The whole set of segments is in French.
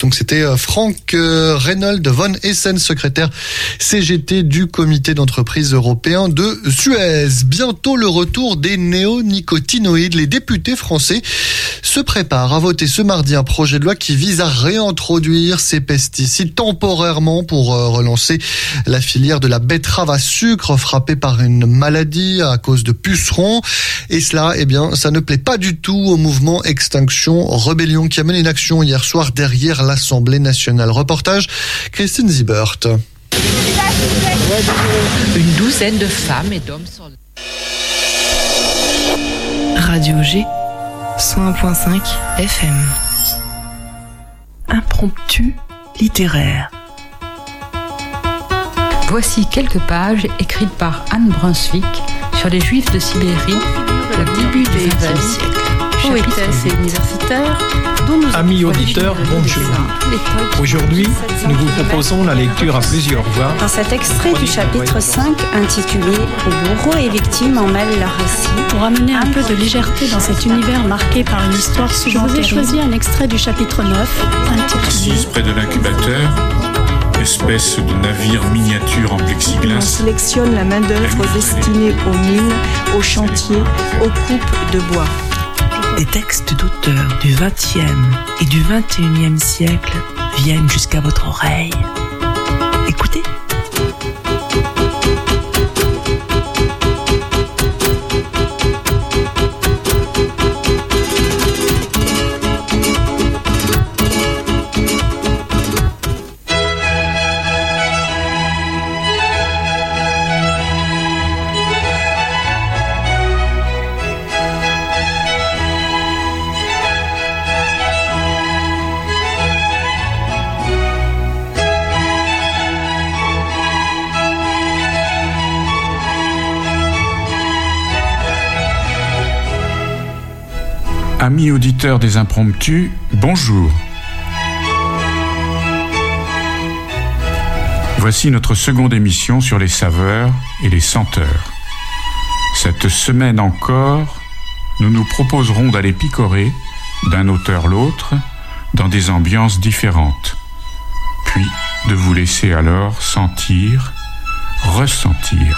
Donc c'était Frank Reynold von Essen, secrétaire CGT du comité d'entreprise européen de Suez. Bientôt le retour des néonicotinoïdes. Les députés français se préparent à voter ce mardi un projet de loi qui vise à réintroduire ces pesticides temporairement pour relancer la filière de la betterave à sucre frappée par une maladie à cause de pucerons. Et cela, ça ne plaît pas du tout au mouvement Extinction Rebellion qui a mené une action hier soir derrière l'Assemblée nationale. Reportage Christine Zibert. Une douzaine de femmes et d'hommes sur Radio G 101.5 FM. Impromptu littéraire. Voici quelques pages écrites par Anne Brunswick sur les Juifs de Sibérie au début du XXe siècle. Poétesse et universitaire, dont nous Amis auditeurs, bonjour. Aujourd'hui, nous vous proposons la lecture à plusieurs voix. Dans cet extrait du chapitre 5, intitulé « Le bourreau et victime en mêlent leur récit », pour amener un peu de légèreté dans cet univers marqué par une histoire souvent terrible, je vous ai choisi un extrait du chapitre 9, intitulé Assise près de l'incubateur, espèce de navire miniature en plexiglas. On sélectionne la main-d'œuvre destinée aux mines, aux chantiers, aux coupes de bois. Des textes d'auteurs du XXe et du XXIe siècle viennent jusqu'à votre oreille. Écoutez. Amis auditeurs des Impromptus, bonjour. Voici notre seconde émission sur les saveurs et les senteurs. Cette semaine encore, nous nous proposerons d'aller picorer, d'un auteur l'autre, dans des ambiances différentes, puis de vous laisser alors sentir, ressentir.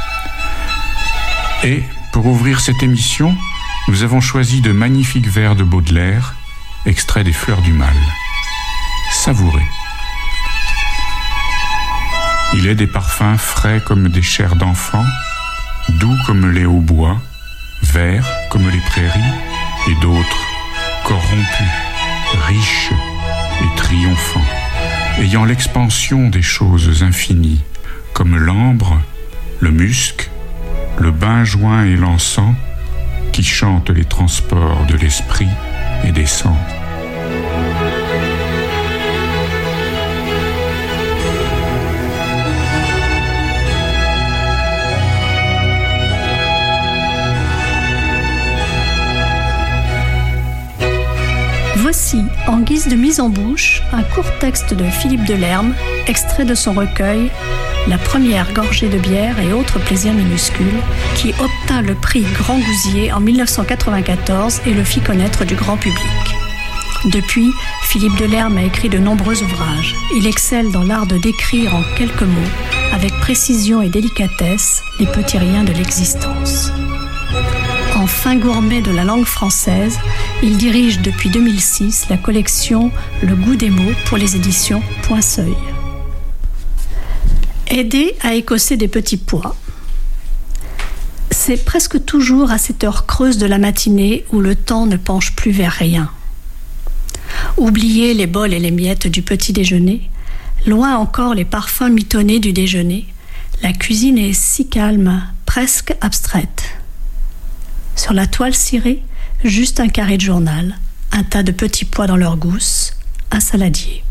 Et, pour ouvrir cette émission, nous avons choisi de magnifiques vers de Baudelaire, extraits des Fleurs du Mal. Savourez. Il est des parfums frais comme des chairs d'enfants, doux comme les hautbois, verts comme les prairies, et d'autres corrompus, riches et triomphants, ayant l'expansion des choses infinies, comme l'ambre, le musc, le benjoin et l'encens, qui chante les transports de l'esprit et des sens. Voici, en guise de mise en bouche, un court texte de Philippe Delerme, extrait de son recueil « La première gorgée de bière et autres plaisirs minuscules », qui obtint le prix Grand Gousier en 1994 et le fit connaître du grand public. Depuis, Philippe Delerme a écrit de nombreux ouvrages. Il excelle dans l'art de décrire en quelques mots, avec précision et délicatesse, les petits riens de l'existence. En fin gourmet de la langue française, il dirige depuis 2006 la collection Le goût des mots pour les éditions Point Seuil. Aider à écosser des petits pois. C'est presque toujours à cette heure creuse de la matinée où le temps ne penche plus vers rien. Oubliez les bols et les miettes du petit déjeuner, loin encore les parfums mitonnés du déjeuner, la cuisine est si calme, presque abstraite. Sur la toile cirée, juste un carré de journal, un tas de petits pois dans leur gousse, un saladier.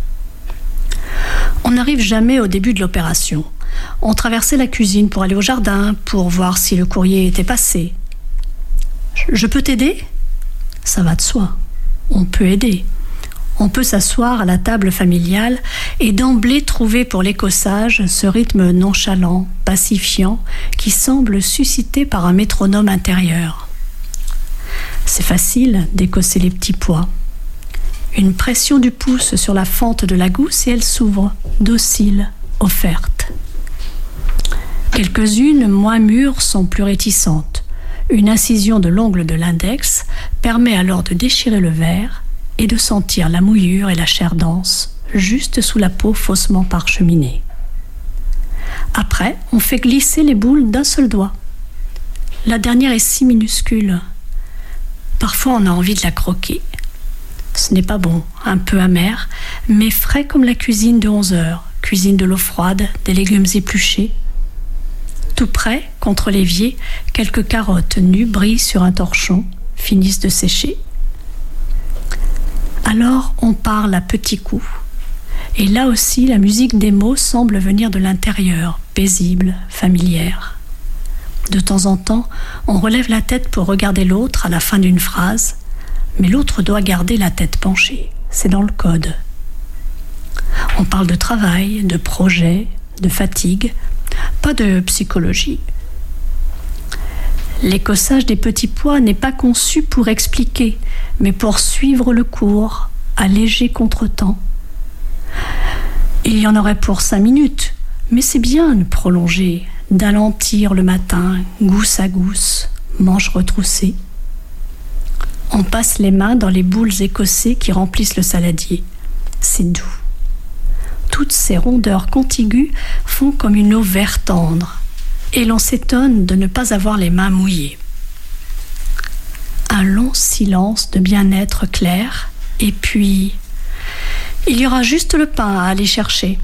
On n'arrive jamais au début de l'opération. On traversait la cuisine pour aller au jardin, pour voir si le courrier était passé. « Je peux t'aider ?» Ça va de soi. On peut aider. On peut s'asseoir à la table familiale et d'emblée trouver pour l'écossage ce rythme nonchalant, pacifiant, qui semble suscité par un métronome intérieur. C'est facile d'écosser les petits pois. Une pression du pouce sur la fente de la gousse et elle s'ouvre, docile, offerte. Quelques-unes, moins mûres, sont plus réticentes. Une incision de l'ongle de l'index permet alors de déchirer le verre et de sentir la mouillure et la chair dense, juste sous la peau faussement parcheminée. Après, on fait glisser les boules d'un seul doigt. La dernière est si minuscule. Parfois, on a envie de la croquer. Ce n'est pas bon, un peu amer, mais frais comme la cuisine de 11 heures, cuisine de l'eau froide, des légumes épluchés. Tout près, contre l'évier, quelques carottes nues brillent sur un torchon, finissent de sécher. Alors, on parle à petits coups. Et là aussi, la musique des mots semble venir de l'intérieur, paisible, familière. De temps en temps, on relève la tête pour regarder l'autre à la fin d'une phrase, mais l'autre doit garder la tête penchée. C'est dans le code. On parle de travail, de projet, de fatigue, pas de psychologie. L'écossage des petits pois n'est pas conçu pour expliquer, mais pour suivre le cours, à léger contretemps. Il y en aurait pour 5 minutes, mais c'est bien de prolonger, d'alentir le matin, gousse à gousse, manches retroussées. On passe les mains dans les boules écossais qui remplissent le saladier. C'est doux. Toutes ces rondeurs contiguës font comme une eau vert tendre, et l'on s'étonne de ne pas avoir les mains mouillées. Un long silence de bien-être clair, et puis il y aura juste le pain à aller chercher.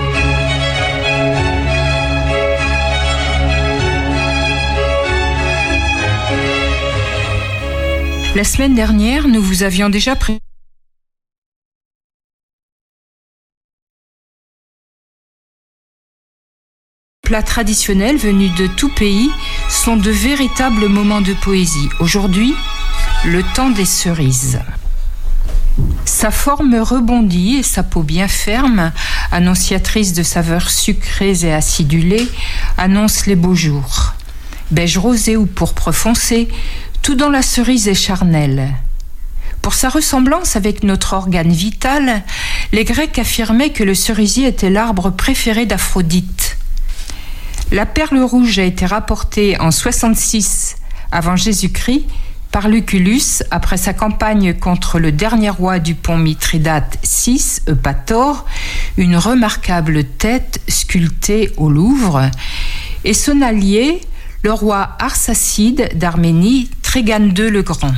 La semaine dernière, nous vous avions déjà présenté plats traditionnels venus de tout pays sont de véritables moments de poésie. Aujourd'hui, le temps des cerises. Sa forme rebondie et sa peau bien ferme, annonciatrice de saveurs sucrées et acidulées, annoncent les beaux jours. Beige rosé ou pourpre foncé, tout dans la cerise est charnel. Pour sa ressemblance avec notre organe vital, les Grecs affirmaient que le cerisier était l'arbre préféré d'Aphrodite. La perle rouge a été rapportée en 66 avant Jésus-Christ par Lucullus après sa campagne contre le dernier roi du pont Mithridate VI, Eupator, une remarquable tête sculptée au Louvre, et son allié, le roi Arsacide d'Arménie, Trégane II le Grand.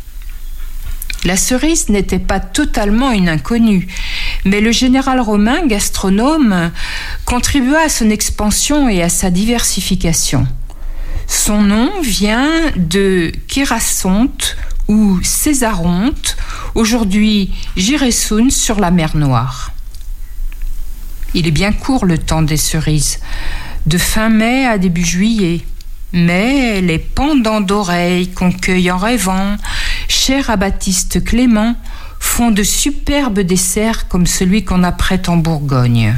La cerise n'était pas totalement une inconnue, mais le général romain, gastronome, contribua à son expansion et à sa diversification. Son nom vient de Kérasonte ou Césaronte, aujourd'hui Giresun sur la mer Noire. Il est bien court le temps des cerises, de fin mai à début juillet. Mais les pendants d'oreilles qu'on cueille en rêvant, chers à Baptiste Clément, font de superbes desserts comme celui qu'on apprête en Bourgogne.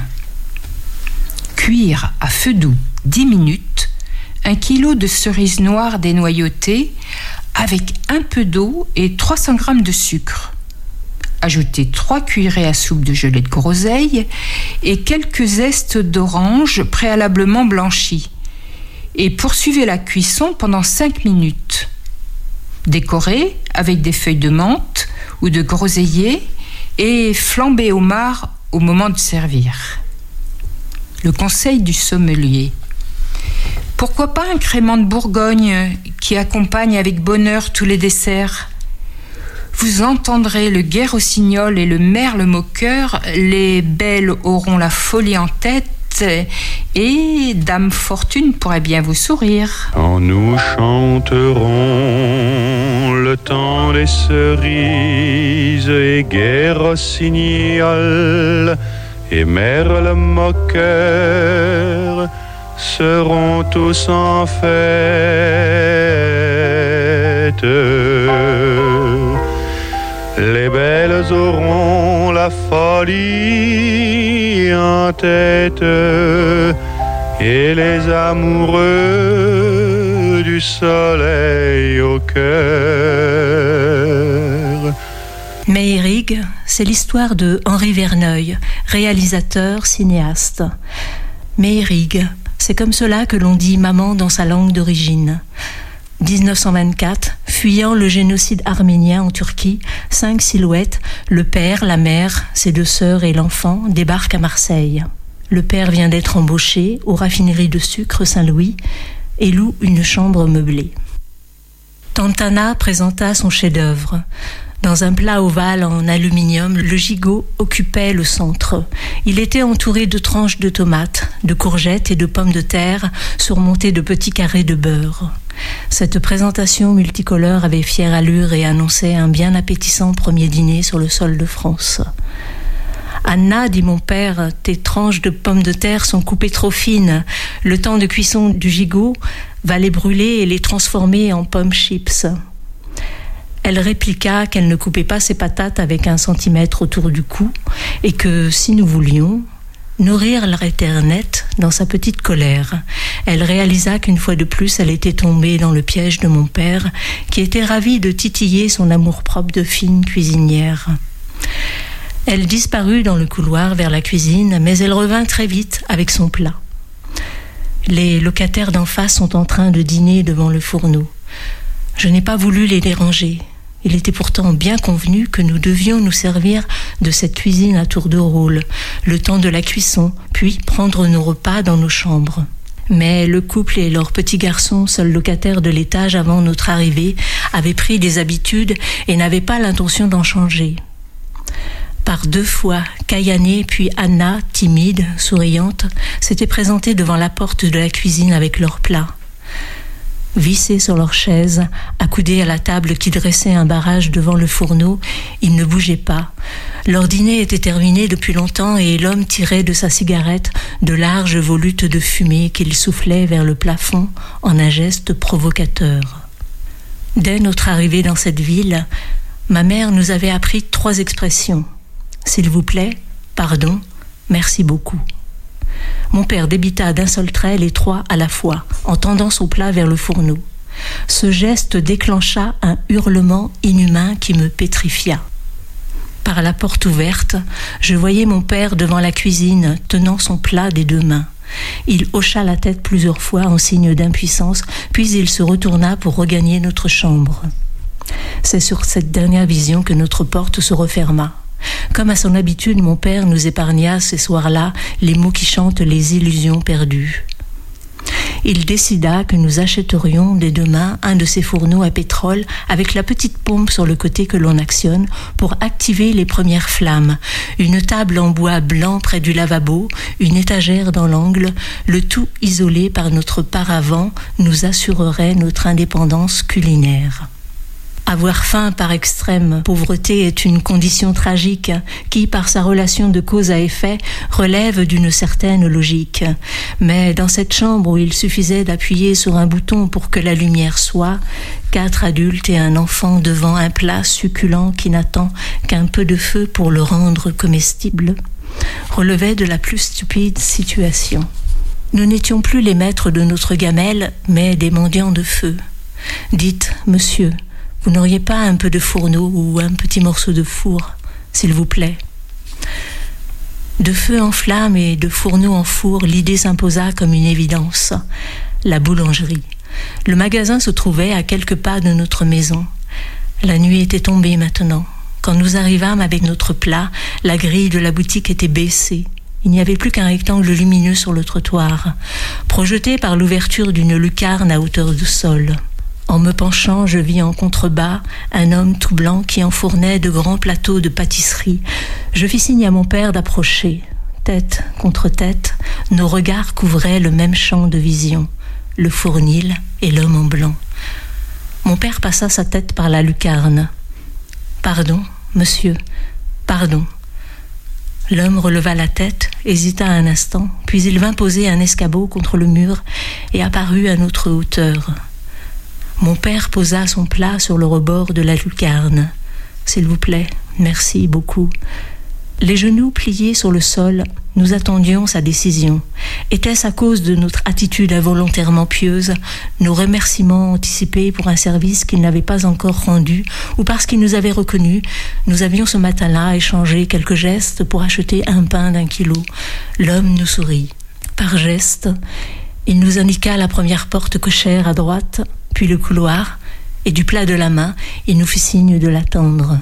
Cuire à feu doux 10 minutes, 1 kilo de cerises noires dénoyautées avec un peu d'eau et 300 g de sucre. Ajoutez 3 cuillerées à soupe de gelée de groseille et quelques zestes d'orange préalablement blanchis. Et poursuivez la cuisson pendant 5 minutes. Décorez avec des feuilles de menthe ou de groseillier et flambez au marc au moment de servir. Le conseil du sommelier. Pourquoi pas un crément de Bourgogne qui accompagne avec bonheur tous les desserts ? Vous entendrez le gai rossignol et le merle moqueur, les belles auront la folie en tête, et Dame Fortune pourrait bien vous sourire. Quand nous chanterons le temps des cerises et gai rossignol et merle moqueur seront tous en fête. Les belles auront la folie en tête et les amoureux du soleil au cœur. Meyrig, c'est l'histoire de Henri Verneuil, réalisateur, cinéaste. Meyrig, c'est comme cela que l'on dit maman dans sa langue d'origine. 1924, fuyant le génocide arménien en Turquie, 5 silhouettes, le père, la mère, ses 2 sœurs et l'enfant débarquent à Marseille. Le père vient d'être embauché aux raffineries de sucre Saint-Louis et loue une chambre meublée. Tantana présenta son chef-d'œuvre. Dans un plat ovale en aluminium, le gigot occupait le centre. Il était entouré de tranches de tomates, de courgettes et de pommes de terre, surmontées de petits carrés de beurre. Cette présentation multicolore avait fière allure et annonçait un bien appétissant premier dîner sur le sol de France. « Anna, dit mon père, tes tranches de pommes de terre sont coupées trop fines. Le temps de cuisson du gigot va les brûler et les transformer en pommes chips. » Elle répliqua qu'elle ne coupait pas ses patates avec 1 centimètre autour du cou et que, si nous voulions, nourrir l'Éternette dans sa petite colère. Elle réalisa qu'une fois de plus, elle était tombée dans le piège de mon père, qui était ravi de titiller son amour-propre de fine cuisinière. Elle disparut dans le couloir vers la cuisine, mais elle revint très vite avec son plat. Les locataires d'en face sont en train de dîner devant le fourneau. Je n'ai pas voulu les déranger. Il était pourtant bien convenu que nous devions nous servir de cette cuisine à tour de rôle, le temps de la cuisson, puis prendre nos repas dans nos chambres. Mais le couple et leur petit garçon, seul locataire de l'étage avant notre arrivée, avaient pris des habitudes et n'avaient pas l'intention d'en changer. Par 2 fois, Kayané puis Anna, timide, souriante, s'étaient présentées devant la porte de la cuisine avec leurs plats. Vissés sur leurs chaises, accoudés à la table qui dressait un barrage devant le fourneau, ils ne bougeaient pas. Leur dîner était terminé depuis longtemps et l'homme tirait de sa cigarette de larges volutes de fumée qu'il soufflait vers le plafond en un geste provocateur. Dès notre arrivée dans cette ville, ma mère nous avait appris 3 expressions. « S'il vous plaît »,« pardon »,« merci beaucoup ». Mon père débita d'un seul trait les 3 à la fois, en tendant son plat vers le fourneau. Ce geste déclencha un hurlement inhumain qui me pétrifia. Par la porte ouverte, je voyais mon père devant la cuisine, tenant son plat des 2 mains. Il hocha la tête plusieurs fois en signe d'impuissance, puis il se retourna pour regagner notre chambre. C'est sur cette dernière vision que notre porte se referma. Comme à son habitude, mon père nous épargna ces soirs-là les mots qui chantent les illusions perdues. Il décida que nous achèterions dès demain un de ces fourneaux à pétrole avec la petite pompe sur le côté que l'on actionne pour activer les premières flammes. Une table en bois blanc près du lavabo, une étagère dans l'angle, le tout isolé par notre paravent nous assurerait notre indépendance culinaire. Avoir faim par extrême pauvreté est une condition tragique qui, par sa relation de cause à effet, relève d'une certaine logique. Mais dans cette chambre où il suffisait d'appuyer sur un bouton pour que la lumière soit, 4 adultes et un enfant devant un plat succulent qui n'attend qu'un peu de feu pour le rendre comestible, relevait de la plus stupide situation. Nous n'étions plus les maîtres de notre gamelle, mais des mendiants de feu. Dites, monsieur, vous n'auriez pas un peu de fourneau ou un petit morceau de four, s'il vous plaît ? De feu en flamme et de fourneau en four, l'idée s'imposa comme une évidence. La boulangerie. Le magasin se trouvait à quelques pas de notre maison. La nuit était tombée maintenant. Quand nous arrivâmes avec notre plat, la grille de la boutique était baissée. Il n'y avait plus qu'un rectangle lumineux sur le trottoir, projeté par l'ouverture d'une lucarne à hauteur de sol. En me penchant, je vis en contrebas un homme tout blanc qui enfournait de grands plateaux de pâtisserie. Je fis signe à mon père d'approcher. Tête contre tête, nos regards couvraient le même champ de vision, le fournil et l'homme en blanc. Mon père passa sa tête par la lucarne. « Pardon, monsieur, pardon. » L'homme releva la tête, hésita un instant, puis il vint poser un escabeau contre le mur et apparut à notre hauteur. Mon père posa son plat sur le rebord de la lucarne. « S'il vous plaît, merci beaucoup. » Les genoux pliés sur le sol, nous attendions sa décision. Était-ce à cause de notre attitude involontairement pieuse, nos remerciements anticipés pour un service qu'il n'avait pas encore rendu, ou parce qu'il nous avait reconnus? Nous avions ce matin-là échangé quelques gestes pour acheter un pain d'1 kilo. L'homme nous sourit. Par geste, il nous indiqua la première porte cochère à droite, puis le couloir, et du plat de la main, il nous fit signe de l'attendre.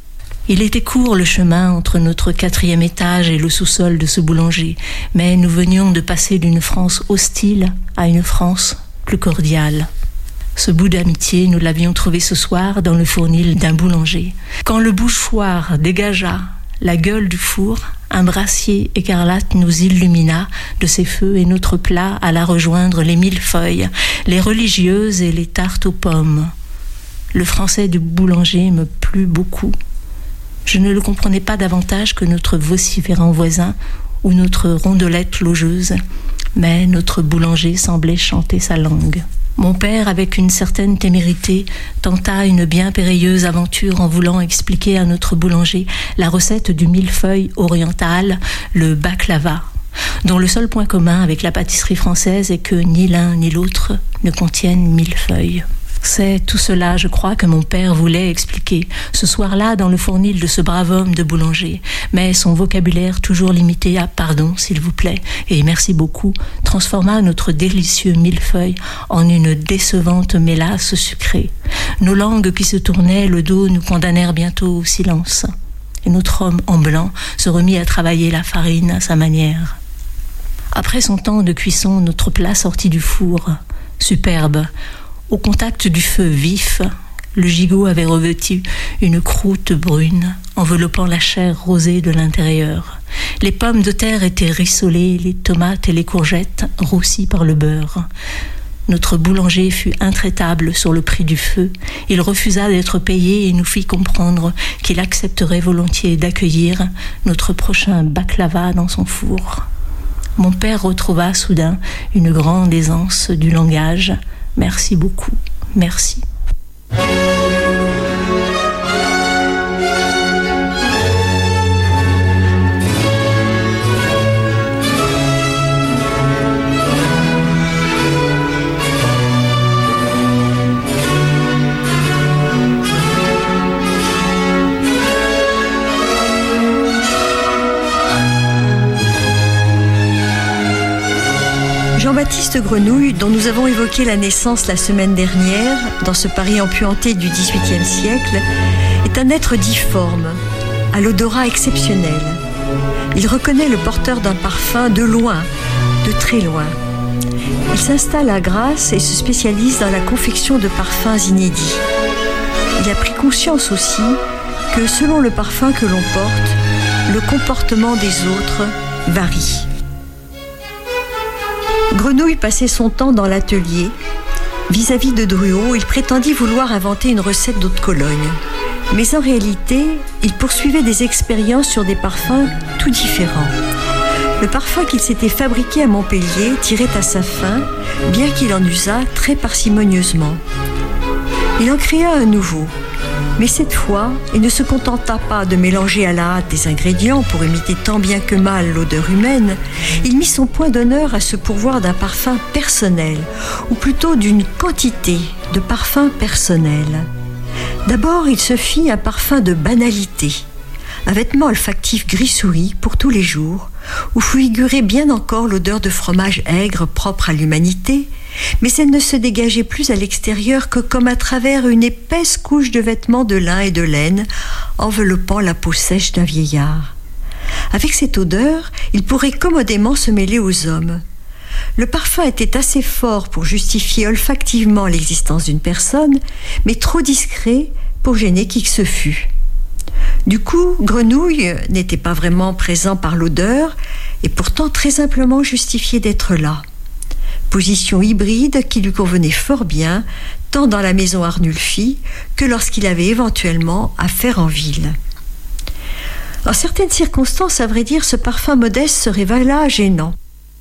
Il était court le chemin entre notre 4e étage et le sous-sol de ce boulanger, mais nous venions de passer d'une France hostile à une France plus cordiale. Ce bout d'amitié, nous l'avions trouvé ce soir dans le fournil d'un boulanger. Quand le bouchoir dégagea la gueule du four, un brassier écarlate nous illumina de ses feux et notre plat alla rejoindre les millefeuilles, les religieuses et les tartes aux pommes. Le français du boulanger me plut beaucoup. Je ne le comprenais pas davantage que notre vociférant voisin ou notre rondelette logeuse, mais notre boulanger semblait chanter sa langue. Mon père, avec une certaine témérité, tenta une bien périlleuse aventure en voulant expliquer à notre boulanger la recette du millefeuille oriental, le baklava, dont le seul point commun avec la pâtisserie française est que ni l'un ni l'autre ne contiennent millefeuilles. C'est tout cela, je crois, que mon père voulait expliquer ce soir-là dans le fournil de ce brave homme de boulanger. Mais son vocabulaire, toujours limité à « pardon, s'il vous plaît » et « merci beaucoup », transforma notre délicieux millefeuille en une décevante mélasse sucrée. Nos langues qui se tournaient le dos nous condamnèrent bientôt au silence. Et notre homme en blanc se remit à travailler la farine à sa manière. Après son temps de cuisson, notre plat sortit du four, superbe. Au contact du feu vif, le gigot avait revêtu une croûte brune, enveloppant la chair rosée de l'intérieur. Les pommes de terre étaient rissolées, les tomates et les courgettes roussies par le beurre. Notre boulanger fut intraitable sur le prix du feu. Il refusa d'être payé et nous fit comprendre qu'il accepterait volontiers d'accueillir notre prochain baklava dans son four. Mon père retrouva soudain une grande aisance du langage. Merci beaucoup, merci. Jean-Baptiste Grenouille, dont nous avons évoqué la naissance la semaine dernière, dans ce Paris empuanté du XVIIIe siècle, est un être difforme, à l'odorat exceptionnel. Il reconnaît le porteur d'un parfum de loin, de très loin. Il s'installe à Grasse et se spécialise dans la confection de parfums inédits. Il a pris conscience aussi que selon le parfum que l'on porte, le comportement des autres varie. Grenouille passait son temps dans l'atelier. Vis-à-vis de Drouot, il prétendit vouloir inventer une recette d'eau de Cologne. Mais en réalité, il poursuivait des expériences sur des parfums tout différents. Le parfum qu'il s'était fabriqué à Montpellier tirait à sa fin, bien qu'il en usât très parcimonieusement. Il en créa un nouveau. Mais cette fois, il ne se contenta pas de mélanger à la hâte des ingrédients pour imiter tant bien que mal l'odeur humaine. Il mit son point d'honneur à se pourvoir d'un parfum personnel, ou plutôt d'une quantité de parfums personnels. D'abord, il se fit un parfum de banalité, un vêtement olfactif gris-souris pour tous les jours, où figurait bien encore l'odeur de fromage aigre propre à l'humanité, mais elle ne se dégageait plus à l'extérieur que comme à travers une épaisse couche de vêtements de lin et de laine enveloppant la peau sèche d'un vieillard. Avec cette odeur, il pourrait commodément se mêler aux hommes. Le parfum était assez fort pour justifier olfactivement l'existence d'une personne, mais trop discret pour gêner qui que ce fût. Du coup, Grenouille n'était pas vraiment présent par l'odeur et pourtant très simplement justifié d'être là. Position hybride qui lui convenait fort bien, tant dans la maison Arnulphy que lorsqu'il avait éventuellement affaire en ville. En certaines circonstances, à vrai dire, ce parfum modeste se révéla gênant.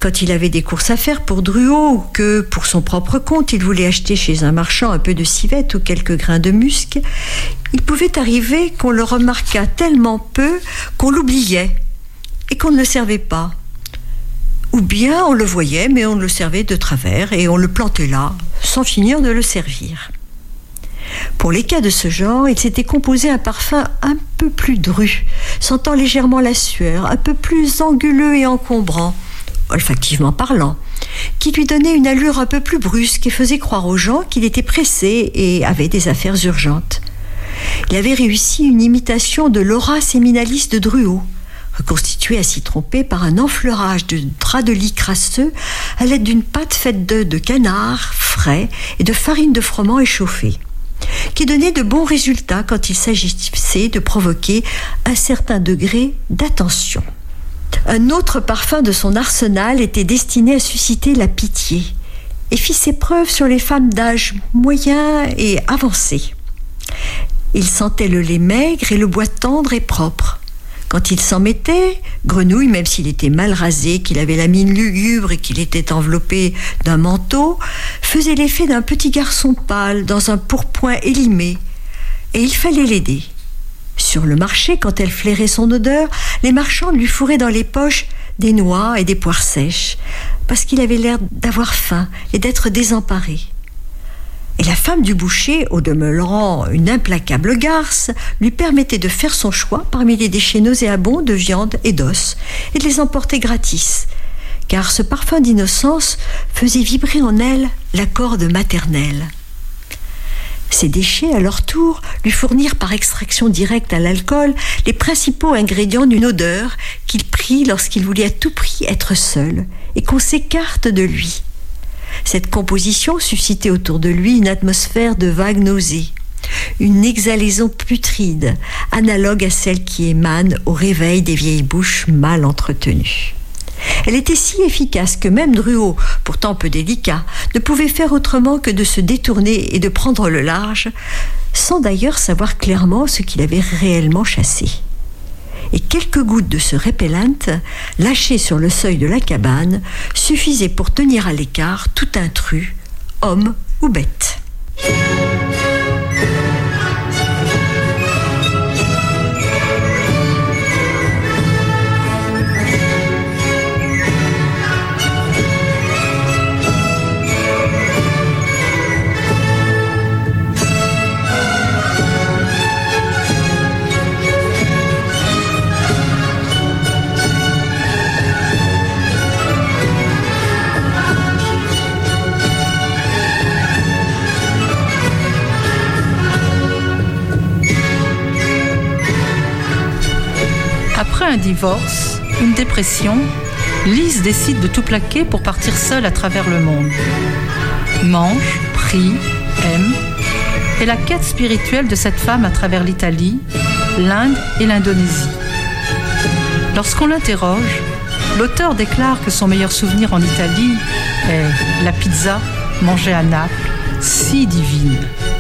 Quand il avait des courses à faire pour Druot ou que, pour son propre compte, il voulait acheter chez un marchand un peu de civette ou quelques grains de musc, il pouvait arriver qu'on le remarquât tellement peu qu'on l'oubliait et qu'on ne le servait pas. Ou bien on le voyait, mais on le servait de travers et on le plantait là, sans finir de le servir. Pour les cas de ce genre, il s'était composé un parfum un peu plus dru, sentant légèrement la sueur, un peu plus anguleux et encombrant, olfactivement parlant, qui lui donnait une allure un peu plus brusque et faisait croire aux gens qu'il était pressé et avait des affaires urgentes. Il avait réussi une imitation de l'aura séminalis de Druot, reconstituée à s'y tromper par un enfleurage de drap de lit crasseux à l'aide d'une pâte faite d'œufs de canard frais et de farine de froment échauffée, qui donnait de bons résultats quand il s'agissait de provoquer un certain degré d'attention. Un autre parfum de son arsenal était destiné à susciter la pitié et fit ses preuves sur les femmes d'âge moyen et avancé. Il sentait le lait maigre et le bois tendre et propre. Quand il s'en mettait, Grenouille, même s'il était mal rasé, qu'il avait la mine lugubre et qu'il était enveloppé d'un manteau, faisait l'effet d'un petit garçon pâle dans un pourpoint élimé, et il fallait l'aider. Sur le marché, quand elle flairait son odeur, les marchands lui fourraient dans les poches des noix et des poires sèches, parce qu'il avait l'air d'avoir faim et d'être désemparé. Et la femme du boucher, au demeurant une implacable garce, lui permettait de faire son choix parmi les déchets nauséabonds de viande et d'os, et de les emporter gratis, car ce parfum d'innocence faisait vibrer en elle la corde maternelle. Ces déchets, à leur tour, lui fournirent par extraction directe à l'alcool les principaux ingrédients d'une odeur qu'il prit lorsqu'il voulait à tout prix être seul, et qu'on s'écarte de lui. Cette composition suscitait autour de lui une atmosphère de vagues nausées, une exhalaison putride, analogue à celle qui émane au réveil des vieilles bouches mal entretenues. Elle était si efficace que même Druot, pourtant peu délicat, ne pouvait faire autrement que de se détourner et de prendre le large, sans d'ailleurs savoir clairement ce qu'il avait réellement chassé. Et quelques gouttes de ce répellent, lâchées sur le seuil de la cabane, suffisaient pour tenir à l'écart tout intrus, homme ou bête. Après un divorce, une dépression, Lise décide de tout plaquer pour partir seule à travers le monde. Mange, prie, aime, est la quête spirituelle de cette femme à travers l'Italie, l'Inde et l'Indonésie. Lorsqu'on l'interroge, l'auteur déclare que son meilleur souvenir en Italie est la pizza mangée à Naples, si divine.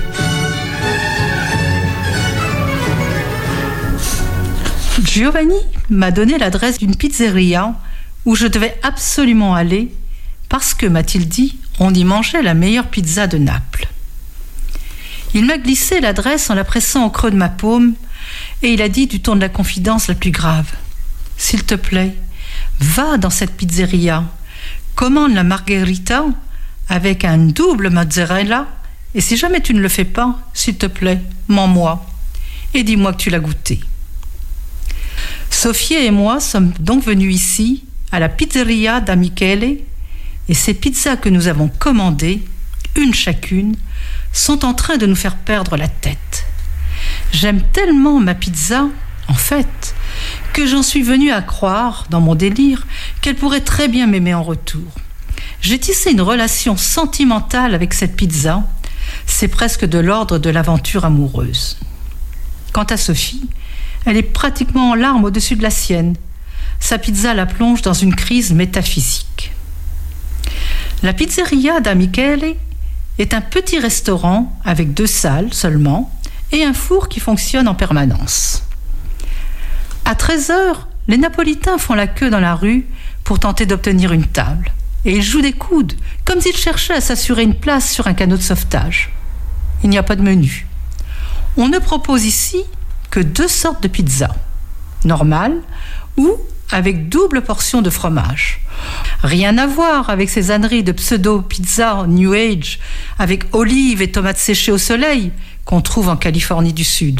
Giovanni m'a donné l'adresse d'une pizzeria où je devais absolument aller parce que, m'a-t-il dit, on y mangeait la meilleure pizza de Naples. Il m'a glissé l'adresse en la pressant au creux de ma paume et il a dit du ton de la confidence la plus grave: « S'il te plaît, va dans cette pizzeria, commande la margherita avec un double mozzarella et si jamais tu ne le fais pas, s'il te plaît, mens-moi et dis-moi que tu l'as goûté. » Sophie et moi sommes donc venus ici, à la pizzeria da Michele, et ces pizzas que nous avons commandées, une chacune, sont en train de nous faire perdre la tête. J'aime tellement ma pizza, en fait, que j'en suis venue à croire, dans mon délire, qu'elle pourrait très bien m'aimer en retour. J'ai tissé une relation sentimentale avec cette pizza, c'est presque de l'ordre de l'aventure amoureuse. Quant à Sophie, elle est pratiquement en larmes au-dessus de la sienne. Sa pizza la plonge dans une crise métaphysique. La pizzeria da Michele est un petit restaurant avec 2 salles seulement et un four qui fonctionne en permanence. À 13h, les Napolitains font la queue dans la rue pour tenter d'obtenir une table. Et il joue des coudes, comme s'il cherchait à s'assurer une place sur un canot de sauvetage. Il n'y a pas de menu. On ne propose ici que 2 sortes de pizza, normale ou avec double portion de fromage. Rien à voir avec ces âneries de pseudo-pizza New Age, avec olives et tomates séchées au soleil, qu'on trouve en Californie du Sud.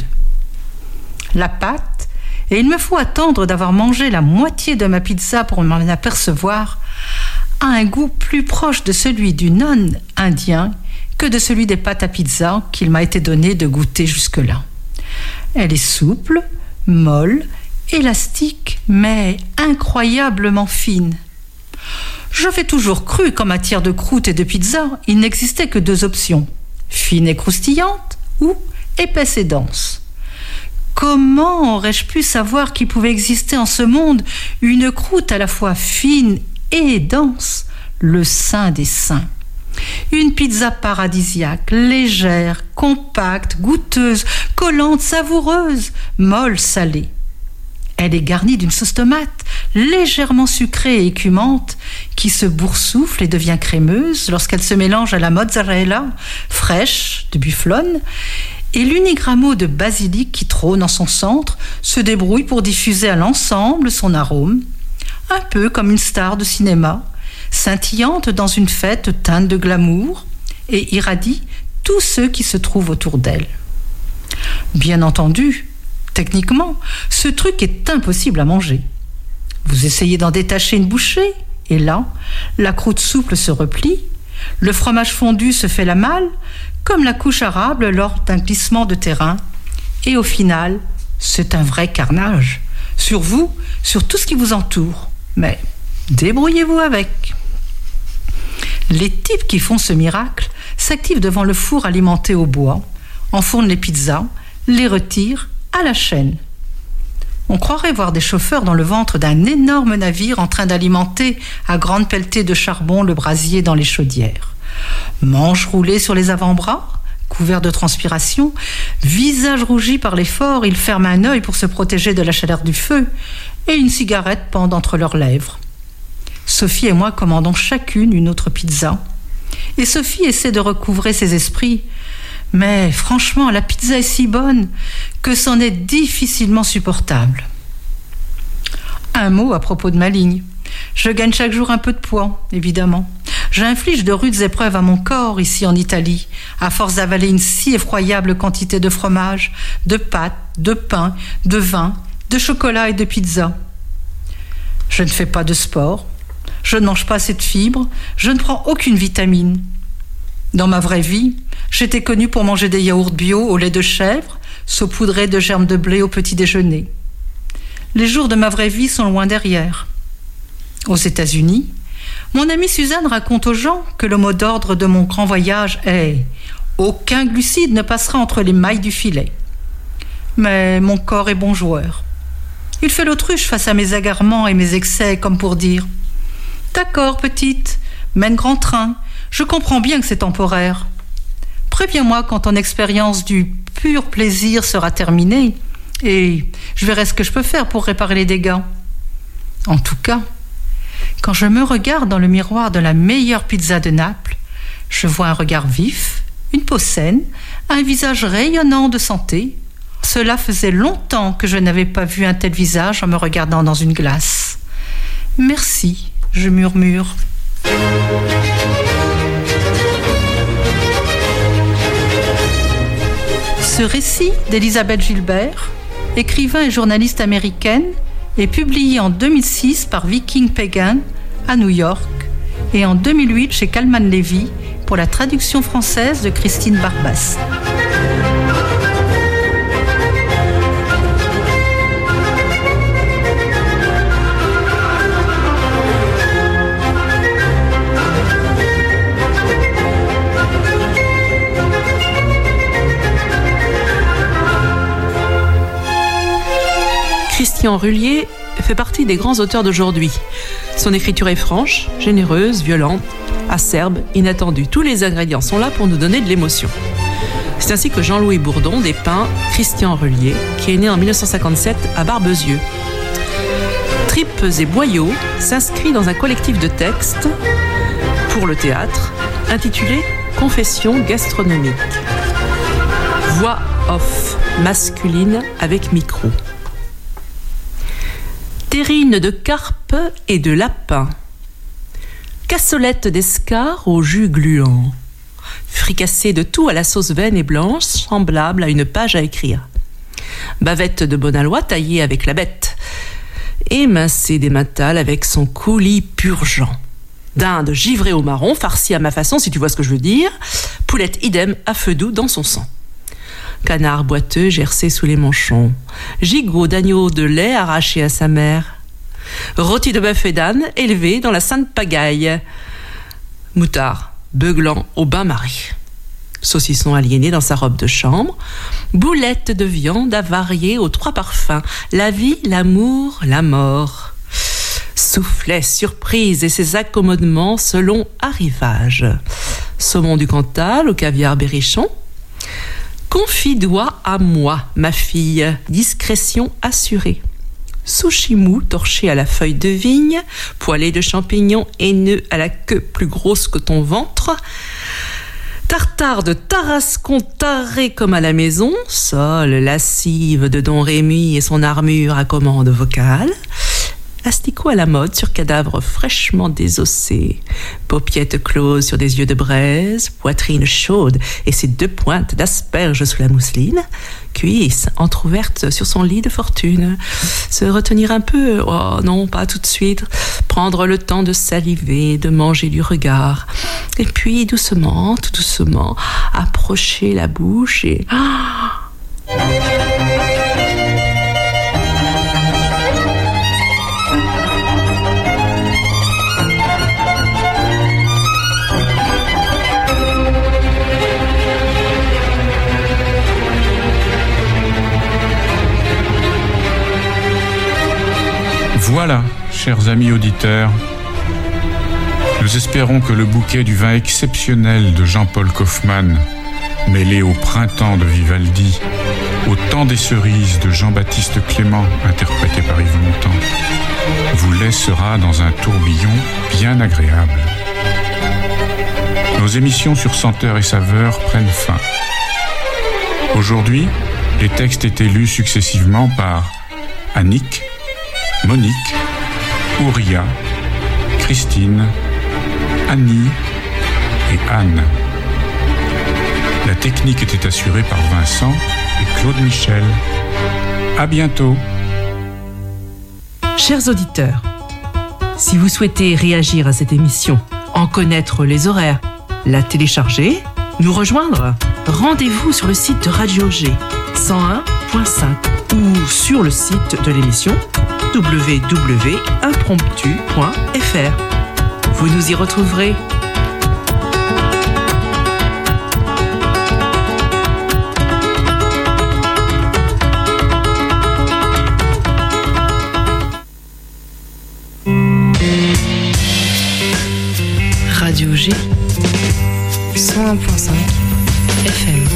La pâte, et il me faut attendre d'avoir mangé la moitié de ma pizza pour m'en apercevoir, a un goût plus proche de celui du naan indien que de celui des pâtes à pizza qu'il m'a été donné de goûter jusque-là. Elle est souple, molle, élastique, mais incroyablement fine. J'avais toujours cru qu'en matière de croûte et de pizza, il n'existait que 2 options, fine et croustillante ou épaisse et dense. Comment aurais-je pu savoir qu'il pouvait exister en ce monde une croûte à la fois fine et dense, le saint des saints? Une pizza paradisiaque, légère, compacte, goûteuse, collante, savoureuse, molle, salée. Elle est garnie d'une sauce tomate légèrement sucrée et écumante qui se boursoufle et devient crémeuse lorsqu'elle se mélange à la mozzarella fraîche de bufflone, et l'unigramme de basilic qui trône en son centre se débrouille pour diffuser à l'ensemble son arôme, un peu comme une star de cinéma, scintillante dans une fête teinte de glamour, et irradie tous ceux qui se trouvent autour d'elle. Bien entendu, techniquement, ce truc est impossible à manger. Vous essayez d'en détacher une bouchée, et là, la croûte souple se replie, le fromage fondu se fait la malle, comme la couche arable lors d'un glissement de terrain, et au final, c'est un vrai carnage. Sur vous, sur tout ce qui vous entoure. Mais débrouillez-vous avec. Les types qui font ce miracle s'activent devant le four alimenté au bois, enfournent les pizzas, les retirent à la chaîne. On croirait voir des chauffeurs dans le ventre d'un énorme navire en train d'alimenter à grande pelletée de charbon le brasier dans les chaudières. Manches roulées sur les avant-bras, couverts de transpiration, visage rougi par l'effort, ils ferment un œil pour se protéger de la chaleur du feu et une cigarette pend entre leurs lèvres. Sophie et moi commandons chacune une autre pizza. Et Sophie essaie de recouvrer ses esprits. Mais franchement, la pizza est si bonne que c'en est difficilement supportable. Un mot à propos de ma ligne. Je gagne chaque jour un peu de poids, évidemment. J'inflige de rudes épreuves à mon corps ici en Italie, à force d'avaler une si effroyable quantité de fromage, de pâtes, de pain, de vin, de chocolat et de pizza. Je ne fais pas de sport, je ne mange pas assez de fibres, je ne prends aucune vitamine. Dans ma vraie vie, j'étais connue pour manger des yaourts bio au lait de chèvre, saupoudrés de germes de blé au petit déjeuner. Les jours de ma vraie vie sont loin derrière. Aux États-Unis, mon amie Suzanne raconte aux gens que le mot d'ordre de mon grand voyage est « Aucun glucide ne passera entre les mailles du filet ». Mais mon corps est bon joueur. Il fait l'autruche face à mes agarrements et mes excès, comme pour dire « D'accord, petite, mène grand train, je comprends bien que c'est temporaire. Préviens-moi quand ton expérience du pur plaisir sera terminée et je verrai ce que je peux faire pour réparer les dégâts. » En tout cas, quand je me regarde dans le miroir de la meilleure pizza de Naples, je vois un regard vif, une peau saine, un visage rayonnant de santé. Cela faisait longtemps que je n'avais pas vu un tel visage en me regardant dans une glace. « Merci », je murmure. Ce récit d'Elisabeth Gilbert, écrivain et journaliste américaine, est publié en 2006 par Viking Pagan à New York et en 2008 chez Calman Levy pour la traduction française de Christine Barbas. Christian Rullier fait partie des grands auteurs d'aujourd'hui. Son écriture est franche, généreuse, violente, acerbe, inattendue. Tous les ingrédients sont là pour nous donner de l'émotion. C'est ainsi que Jean-Louis Bourdon dépeint Christian Rullier, qui est né en 1957 à Barbezieux. Tripes et boyaux s'inscrit dans un collectif de textes pour le théâtre intitulé Confession gastronomique. Voix off masculine avec micro. Terrine de carpe et de lapin. Cassolette d'escar au jus gluant. Fricassé de tout à la sauce vaine et blanche, semblable à une page à écrire. Bavette de Bonalois taillée avec la bête. Émincé d'emmental avec son coulis purgeant. Dinde givrée au marron, farcie à ma façon, si tu vois ce que je veux dire. Poulette idem à feu doux dans son sang. Canard boiteux gercé sous les manchons. Gigot d'agneau de lait arraché à sa mère. Rôti de bœuf et d'âne élevé dans la sainte pagaille. Moutard beuglant au bain-marie. Saucisson aliéné dans sa robe de chambre. Boulette de viande avariée aux 3 parfums. La vie, l'amour, la mort. Soufflet, surprise et ses accommodements selon arrivage. Saumon du Cantal au caviar berrichon. Confie-doigt à moi, ma fille, discrétion assurée. Sushi mou torché à la feuille de vigne, poêlé de champignons haineux à la queue plus grosse que ton ventre. Tartare de tarascon taré comme à la maison, sole lascive de Don Rémy et son armure à commande vocale. Asticot à la mode sur cadavre fraîchement désossé, paupiettes closes sur des yeux de braise, poitrine chaude et ses 2 pointes d'asperges sous la mousseline, cuisse entr'ouverte sur son lit de fortune. Se retenir un peu, oh non, pas tout de suite, prendre le temps de saliver, de manger du regard, et puis doucement, tout doucement, approcher la bouche et... Voilà, chers amis auditeurs, nous espérons que le bouquet du vin exceptionnel de Jean-Paul Kaufmann, mêlé au printemps de Vivaldi, au temps des cerises de Jean-Baptiste Clément, interprété par Yves Montand, vous laissera dans un tourbillon bien agréable. Nos émissions sur senteurs et saveurs prennent fin. Aujourd'hui, les textes étaient lus successivement par Annick, Monique, Ouria, Christine, Annie et Anne. La technique était assurée par Vincent et Claude Michel. À bientôt. Chers auditeurs, si vous souhaitez réagir à cette émission, en connaître les horaires, la télécharger, nous rejoindre, rendez-vous sur le site de Radio G 101.5 ou sur le site de l'émission www.impromptu.fr. Vous nous y retrouverez. Radio G 101.5 FM.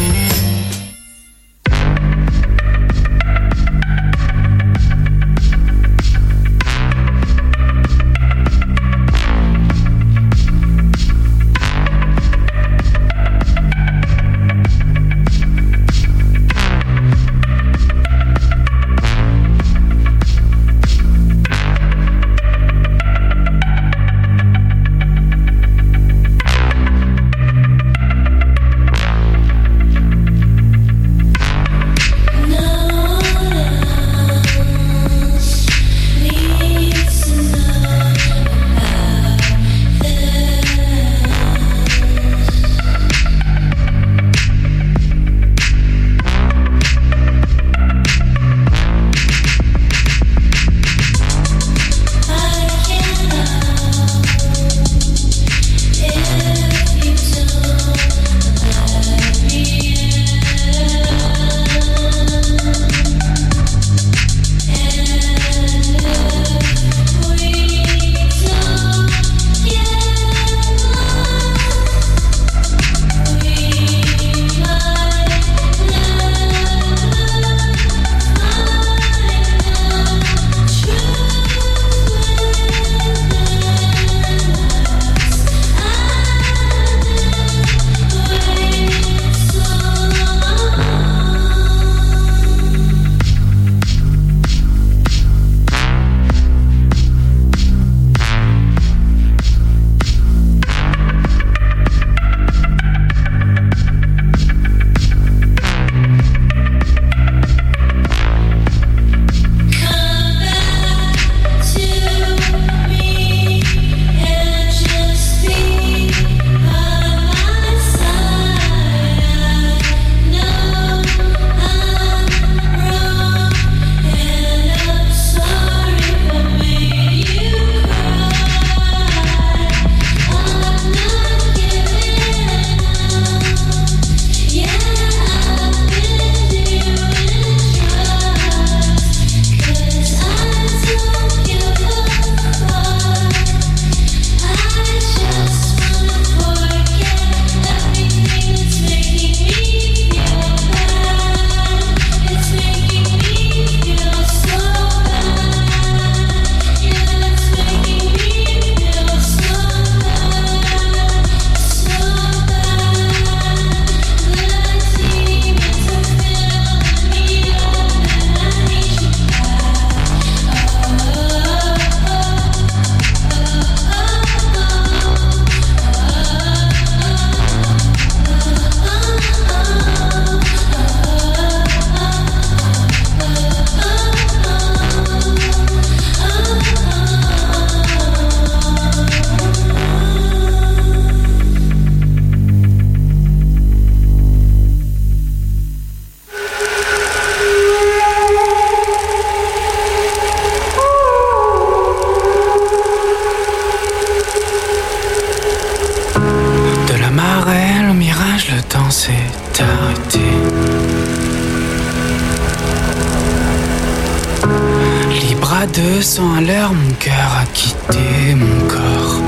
bras de sang à l'heure, mon cœur a quitté mon corps.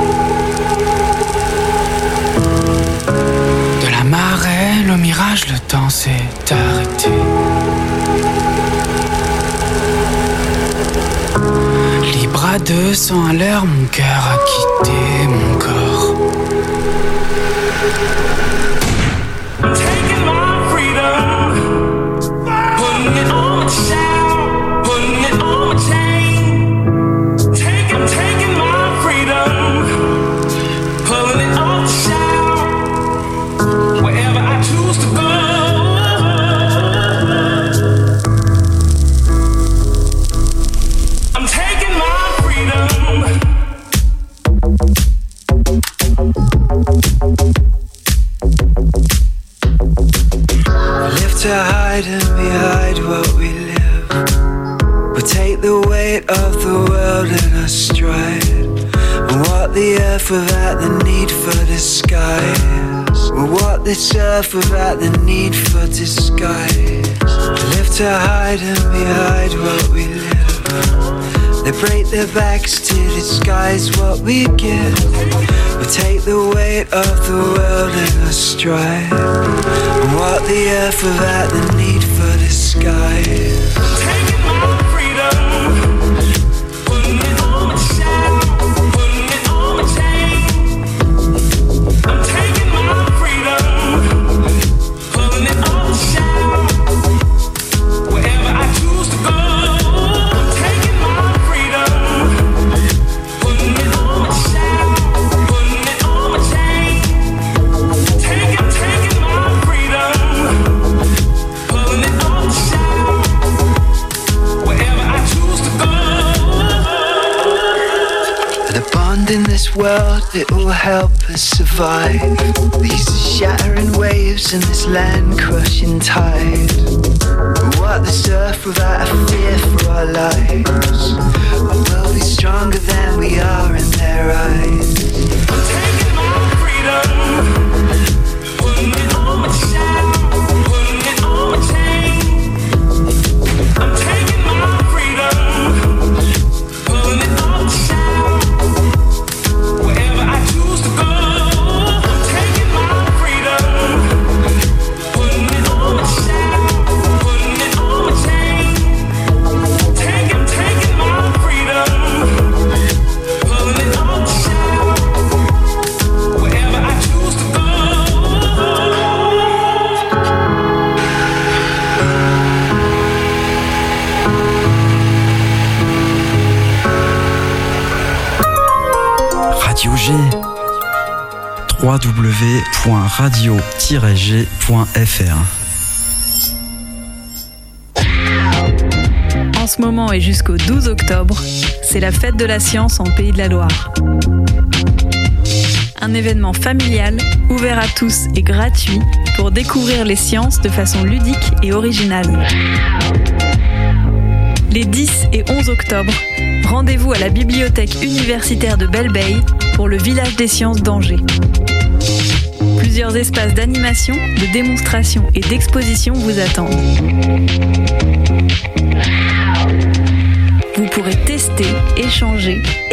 De la marée, le mirage, le temps s'est arrêté. Libre à 200 à l'heure, mon cœur a quitté mon corps. Taking my freedom, putting it on my shadow, putting it on my chain. Taking my freedom, pulling it off the shadow, wherever I choose to go. I'm taking my freedom. To hide and behind what we live. We'll take the weight of the world in our stride and walk the earth without the need for disguise. We'll walk this earth without the need for disguise. Live to hide and behind what we live. They break their backs to disguise what we give. We'll take the weight of the world in our stride and walk the earth without the need for disguise. Taking my freedom, putting it on my shadow, putting it on my chain. I'm taking my freedom, pulling it on the shadow, wherever I choose to go. I'm taking my freedom, putting it on my shadow. In this world, it will help us survive these shattering waves and this land-crushing tide. We'll walk this earth without a fear for our lives. We'll be stronger than we are in their eyes. I'm taking my freedom, putting it on my shadow, putting it on my chain. I'm taking my freedom, pulling it on the shadow. www.radio-g.fr. En ce moment et jusqu'au 12 octobre, c'est la fête de la science en Pays de la Loire. Un événement familial, ouvert à tous et gratuit pour découvrir les sciences de façon ludique et originale. Les 10 et 11 octobre, rendez-vous à la bibliothèque universitaire de Belle-Beille pour le village des sciences d'Angers. Plusieurs espaces d'animation, de démonstration et d'exposition vous attendent. Vous pourrez tester, échanger